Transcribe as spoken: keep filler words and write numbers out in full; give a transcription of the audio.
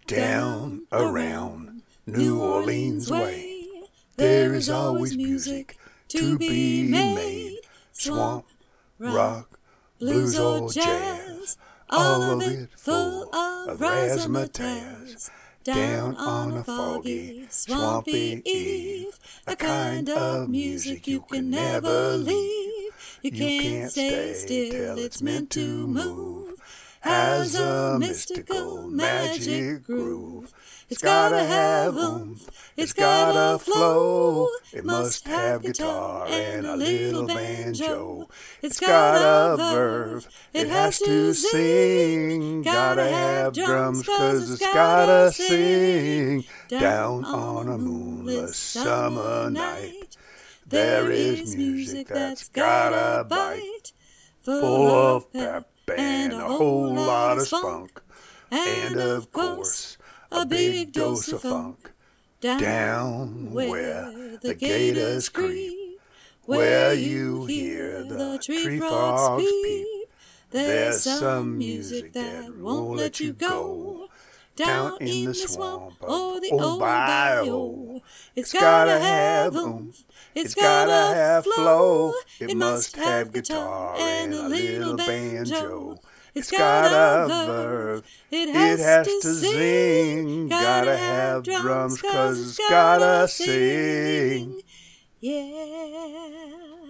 Down around New Orleans way, there is always music to be made. Swamp, rock, blues or jazz, all of it full of razzmatazz. Down on a foggy, swampy eve, a kind of music you can never leave. You can't stay still, it's meant to move. Has a mystical magic groove. It's gotta have oomph, it's gotta flow. It must have guitar and a little banjo. It's got a verve, it has to sing. Gotta have drums cause it's gotta sing. Down on a moonless summer night, there is music that's got a bite, full of pep and a whole lot of spunk, and of course a big dose of funk. Down where the gators creep, where you hear the tree frogs peep, there's some music that won't let you go. Down in the swamp or the old bayou, it's gotta have oomph, it's gotta have flow. It must have guitar and a little banjo. It's got a verve, it has to sing. Gotta have drums cause it's gotta sing. Yeah.